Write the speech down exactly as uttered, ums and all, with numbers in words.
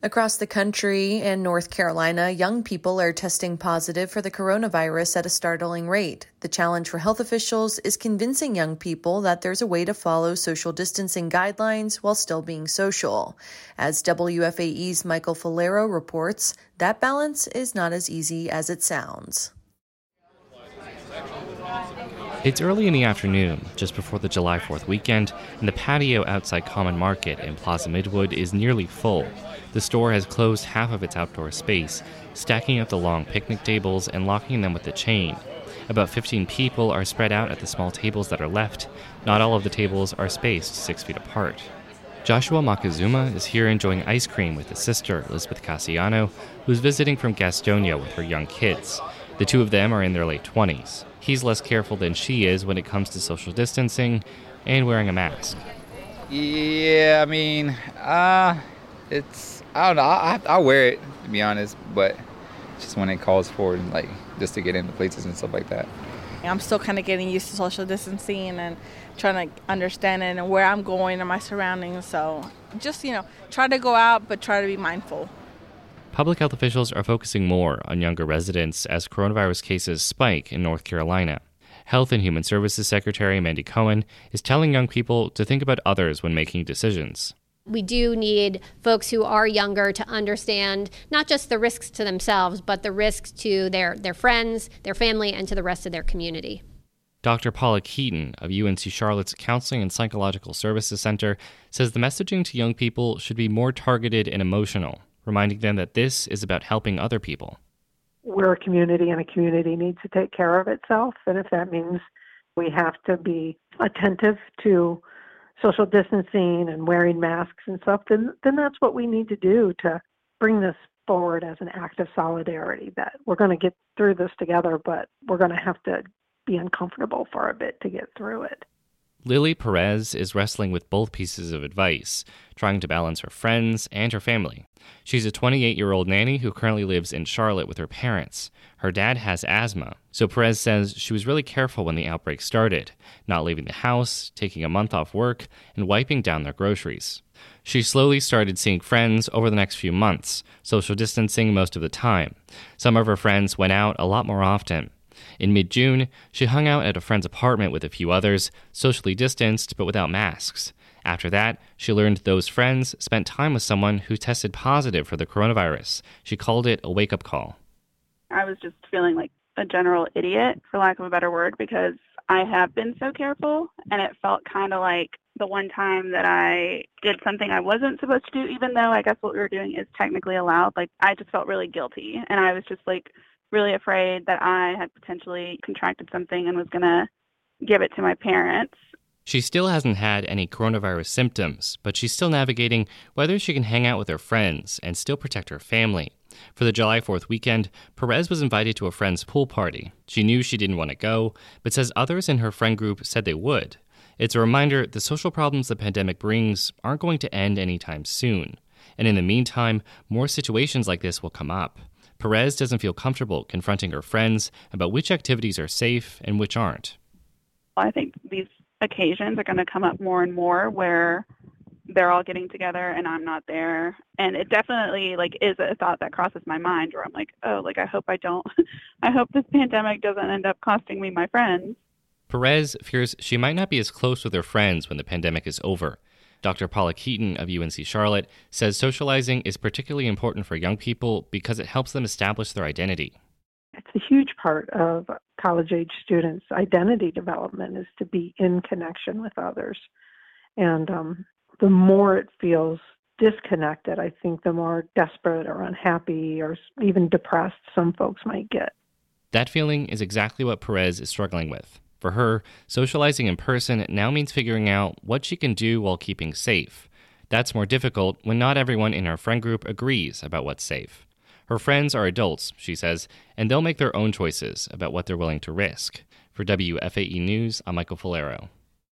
Across the country and North Carolina, young people are testing positive for the coronavirus at a startling rate. The challenge for health officials is convincing young people that there's a way to follow social distancing guidelines while still being social. As W F A E's Michael Falero reports, that balance is not as easy as it sounds. It's early in the afternoon, just before the July fourth weekend, and the patio outside Common Market in Plaza Midwood is nearly full. The store has closed half of its outdoor space, stacking up the long picnic tables and locking them with a chain. About fifteen people are spread out at the small tables that are left. Not all of the tables are spaced six feet apart. Joshua Makazuma is here enjoying ice cream with his sister, Elizabeth Cassiano, who's visiting from Gastonia with her young kids. The two of them are in their late twenties. He's less careful than she is when it comes to social distancing and wearing a mask. Yeah, I mean, uh, it's, I don't know, I, I'll wear it, to be honest, but just when it calls for, like, just to get into places and stuff like that. I'm still kind of getting used to social distancing and trying to understand it and where I'm going and my surroundings, so just, you know, try to go out, but try to be mindful. Public health officials are focusing more on younger residents as coronavirus cases spike in North Carolina. Health and Human Services Secretary Mandy Cohen is telling young people to think about others when making decisions. We do need folks who are younger to understand not just the risks to themselves, but the risks to their, their friends, their family, and to the rest of their community. Doctor Paula Keaton of U N C Charlotte's Counseling and Psychological Services Center says the messaging to young people should be more targeted and emotional, reminding them that this is about helping other people. We're a community, and a community needs to take care of itself. And if that means we have to be attentive to social distancing and wearing masks and stuff, then, then that's what we need to do to bring this forward as an act of solidarity, that we're going to get through this together, but we're going to have to be uncomfortable for a bit to get through it. Lily Perez is wrestling with both pieces of advice, trying to balance her friends and her family. She's a twenty-eight-year-old nanny who currently lives in Charlotte with her parents. Her dad has asthma, so Perez says she was really careful when the outbreak started, not leaving the house, taking a month off work, and wiping down their groceries. She slowly started seeing friends over the next few months, social distancing most of the time. Some of her friends went out a lot more often. In mid-June, she hung out at a friend's apartment with a few others, socially distanced but without masks. After that, she learned those friends spent time with someone who tested positive for the coronavirus. She called it a wake-up call. I was just feeling like a general idiot, for lack of a better word, because I have been so careful, and it felt kind of like the one time that I did something I wasn't supposed to do, even though I guess what we were doing is technically allowed. Like, I just felt really guilty, and I was just like, really afraid that I had potentially contracted something and was going to give it to my parents. She still hasn't had any coronavirus symptoms, but she's still navigating whether she can hang out with her friends and still protect her family. For the July fourth weekend, Perez was invited to a friend's pool party. She knew she didn't want to go, but says others in her friend group said they would. It's a reminder the social problems the pandemic brings aren't going to end anytime soon. And in the meantime, more situations like this will come up. Perez doesn't feel comfortable confronting her friends about which activities are safe and which aren't. I think these occasions are going to come up more and more where they're all getting together and I'm not there. And it definitely like is a thought that crosses my mind where I'm like, oh, like I hope I don't, I hope this pandemic doesn't end up costing me my friends. Perez fears she might not be as close with her friends when the pandemic is over. Doctor Paula Keaton of U N C Charlotte says socializing is particularly important for young people because it helps them establish their identity. It's a huge part of college-age students' identity development is to be in connection with others. And um, the more it feels disconnected, I think the more desperate or unhappy or even depressed some folks might get. That feeling is exactly what Perez is struggling with. For her, socializing in person now means figuring out what she can do while keeping safe. That's more difficult when not everyone in her friend group agrees about what's safe. Her friends are adults, she says, and they'll make their own choices about what they're willing to risk. For W F A E News, I'm Michael Falero.